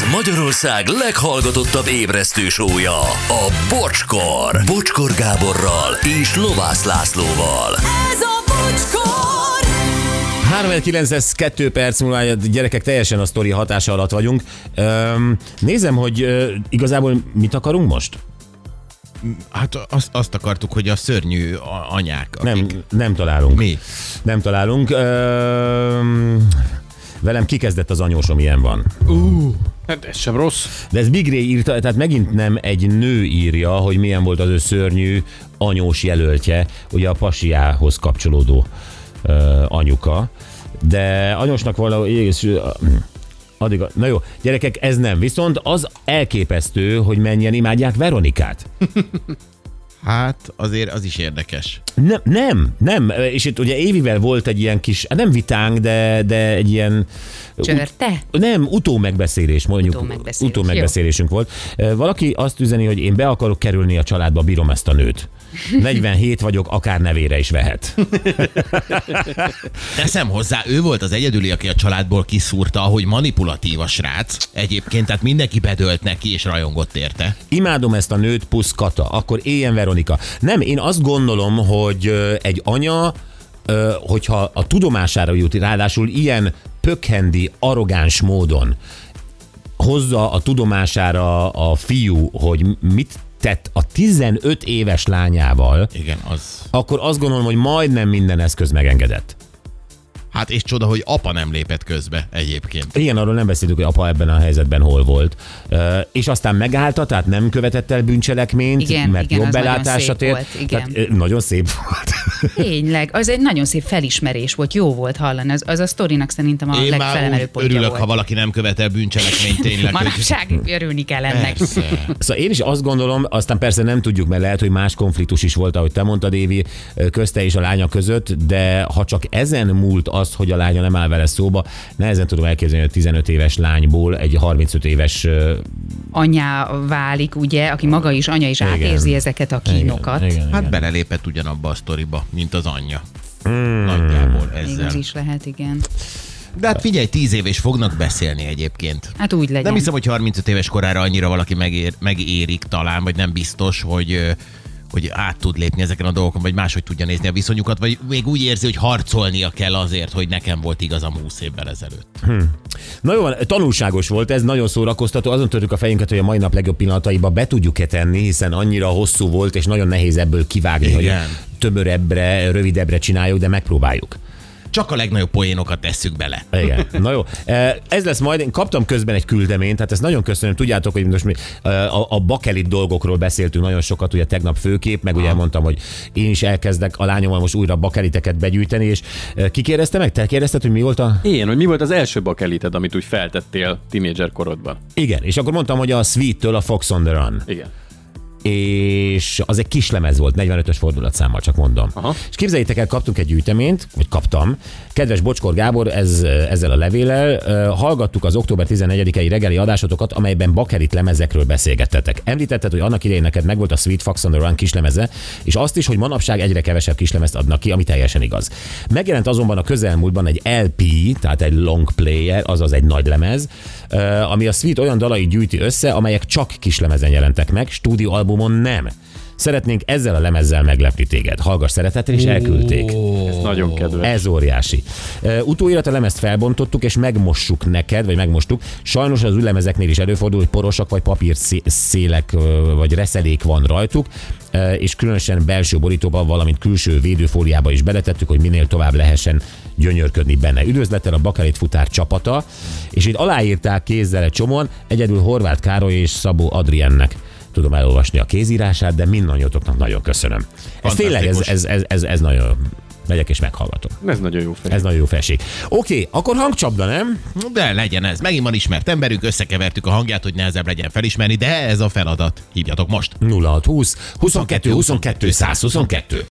Ez Magyarország leghallgatottabb ébresztő show-ja, a Bocskor. Bocskor Gáborral és Lovász Lászlóval. Ez a Bocskor! 3:09, 2 perc múlva, gyerekek, teljesen a sztori hatása alatt vagyunk. Nézem, hogy igazából mit akarunk most? Hát azt akartuk, hogy a szörnyű anyák. Akik... Nem találunk. Mi? Nem találunk. Velem kikezdett az anyósom, ilyen van. Hát ez sem rossz. De ez Big Ray írta, tehát megint nem egy nő írja, hogy milyen volt az ő szörnyű anyós jelöltje, ugye a pasiához kapcsolódó anyuka. De anyósnak valahol... Addig na jó, gyerekek, ez nem. Viszont az elképesztő, hogy mennyien imádják Veronikát. Hát azért az is érdekes. Nem. És itt ugye Évivel volt egy ilyen kis, nem vitánk, de egy ilyen... Csörte? Nem, utómegbeszélés, mondjuk. Utómegbeszélésünk volt. Valaki azt üzeni, hogy én be akarok kerülni a családba, bírom ezt a nőt. 47 vagyok, akár nevére is vehet. Teszem hozzá, ő volt az egyedüli, aki a családból kiszúrta, hogy manipulatív a srác. Egyébként, tehát mindenki bedölt neki és rajongott érte. Imádom ezt a nőt, pusz Kata, akkor éljen Veronika. Nem, én azt gondolom, hogy egy anya, hogyha a tudomására jut, ráadásul ilyen pökhendi, arrogáns módon hozza a tudomására a fiú, hogy mit tett a 15 éves lányával, igen, az. Akkor azt gondolom, hogy majdnem minden eszköz megengedett. Hát és csoda, hogy apa nem lépett közbe egyébként. Igen, arról nem beszéltük, hogy apa ebben a helyzetben hol volt. És aztán megállta, tehát nem követett el bűncselekményt, igen, mert igen, jobb belátásra tért. Nagyon szép volt. Tényleg, az egy nagyon szép felismerés volt, jó volt hallani, az a sztorinak szerintem a legfelemelő pontja örülök, volt. Ha valaki nem követel bűncselekményt tényleg. Manapság örülni kell ennek. Persze. Szóval én is azt gondolom, aztán persze nem tudjuk, mert lehet, hogy más konfliktus is volt, ahogy te mondtad, Évi, közte és a lánya között, de ha csak ezen múlt az, hogy a lánya nem áll vele szóba, nehezen tudom elképzelni, hogy a 15 éves lányból egy 35 éves anya válik, ugye, aki maga is anya is átérzi ezeket a kínokat. Igen. Belelépett ugyanabba a sztoriba, mint az anyja. Nagyjából ezzel. Ez is lehet, igen. De hát figyelj, 10 év és fognak beszélni egyébként. Hát úgy legyen. Nem hiszem, hogy 35 éves korára annyira valaki megérik talán, vagy nem biztos, hogy át tud lépni ezeken a dolgokon, vagy máshogy tudja nézni a viszonyukat, vagy még úgy érzi, hogy harcolnia kell azért, hogy nekem volt igazam 20 évvel ezelőtt. Na jó, tanulságos volt, ez nagyon szórakoztató. Azon törjük a fejünket, hogy a mai nap legjobb pillanataiba be tudjuk-e tenni, hiszen annyira hosszú volt, és nagyon nehéz ebből kivágni, igen, hogy tömörebbre, rövidebbre csináljuk, de megpróbáljuk. Csak a legnagyobb poénokat tesszük bele. Igen. Na jó. Ez lesz majd, én kaptam közben egy küldeményt, tehát ezt nagyon köszönöm. Tudjátok, hogy most mi a bakelit dolgokról beszéltünk nagyon sokat, ugye tegnap főkép, meg ugye mondtam, hogy én is elkezdek a lányommal most újra bakeliteket begyűjteni, és ki kérdezte meg? Te kérdezted, hogy mi volt a... Én, hogy mi volt az első bakelited, amit úgy feltettél tínédzser korodban? Igen, és akkor mondtam, hogy a Sweet-től a Fox on the Run. Igen. És az egy kis lemez volt, 45-ös fordulatszámmal, csak mondom. Aha. És képzeljétek el, kaptunk egy gyűjteményt, vagy kaptam. Kedves Bocskor Gábor, ezzel a levéllel hallgattuk az október 14-i reggeli adásotokat, amelyben bakelit lemezekről beszélgettetek. Említetted, hogy annak idején neked megvolt a Sweet Fox on the Run kislemeze, és azt is, hogy manapság egyre kevesebb kislemezt adnak ki, ami teljesen igaz. Megjelent azonban a közelmúltban egy LP, tehát egy long player, azaz egy nagy lemez, ami a Sweet olyan dalait gyűjti össze, amelyek csak kislemezen jelentek meg, stúdióalbumon nem. Szeretnénk ezzel a lemezzel meglepni téged. Hallgass szeretettel, és elküldték. Ez nagyon kedves. Ez óriási. Utóirat a lemezt felbontottuk, és megmossuk neked, vagy megmostuk. Sajnos az új lemezeknél is előfordul, hogy porosak, vagy papírszélek, vagy reszelék van rajtuk, és különösen belső borítóban, valamint külső védőfóliába is beletettük, hogy minél tovább lehessen gyönyörködni benne. Üdvözlettel a Bakelit futár csapata, és itt aláírták kézzel egy csomóan, egyedül Horváth Károly és Szabó Adriennek tudom elolvasni a kézírását, de mindannyiatoknak nagyon köszönöm. Ez tényleg, ez nagyon... Megyek és meghallgatom. Ez nagyon jó felség. Ez nagyon jó felség. Oké, akkor hangcsapda, nem? De legyen ez. Megint van ismert emberünk, összekevertük a hangját, hogy nehezebb legyen felismerni, de ez a feladat. Hívjatok most. 0620 22 22 122.